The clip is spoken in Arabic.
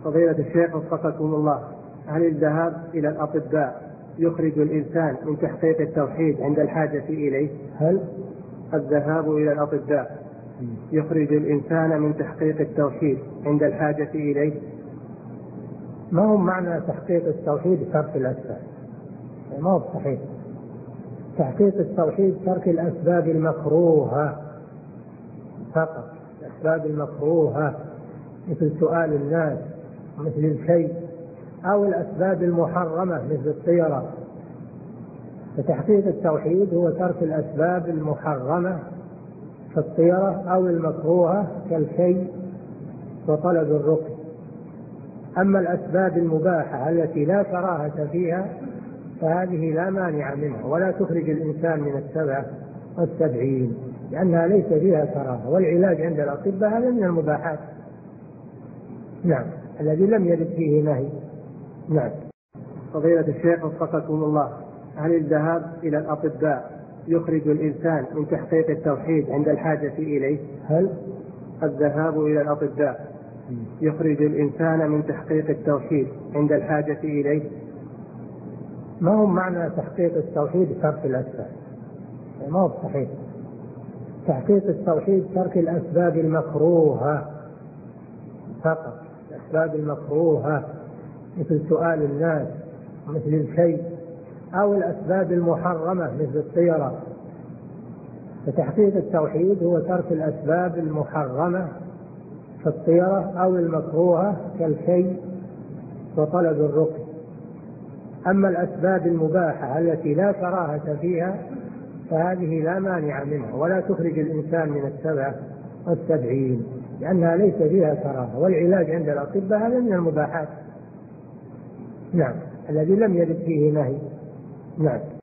فضيلة الشيخ وفقكم الله، هل الذهاب إلى الأطباء يخرج الإنسان من تحقيق التوحيد عند الحاجة إليه؟ هل الذهاب إلى الأطباء يخرج الإنسان من تحقيق التوحيد عند الحاجة إليه؟ ما هو معنى تحقيق التوحيد ترك الأسباب؟ ما هو صحيح. تحقيق التوحيد ترك الأسباب المكروهة فقط، الأسباب المكروهة مثل سؤال الناس، مثل الشيء، أو الأسباب المحرمة مثل الطيرة. فتحقيق التوحيد هو ترك الأسباب المحرمة كالطيرة أو المكروهة كالشيء وطلب الرقي. أما الأسباب المباحة التي لا كراهة فيها فهذه لا مانع منها ولا تخرج الإنسان من 77 لأنها ليس فيها كراهة. والعلاج عند الأطباء هذا من المباحات، نعم، الذي لم يرد فيه نهي. نعم. فضيلة الشيخ وفقكم الله، هل الذهاب إلى الأطباء يخرج الإنسان من تحقيق التوحيد عند الحاجة إليه؟ هل الذهاب إلى الأطباء يخرج الإنسان من تحقيق التوحيد عند الحاجة إليه؟ ما هو معنى تحقيق التوحيد ترك الأسباب؟ ما هو صحيح. تحقيق التوحيد ترك الأسباب المكروهة فقط، الأسباب المكروهة مثل سؤال الناس، مثل الشيء، أو الأسباب المحرمة مثل الطيرة. فتحقيق التوحيد هو ترك الأسباب المحرمة كالطيرة أو المكروهة كالشيء وطلب الرقي. أما الأسباب المباحة التي لا كراهة فيها فهذه لا مانع منها ولا تخرج الإنسان من 77 لأنها ليس فيها كراهة. والعلاج عند الأطباء هذا من المباحات، نعم، الذي لم يرد فيه نهي. نعم.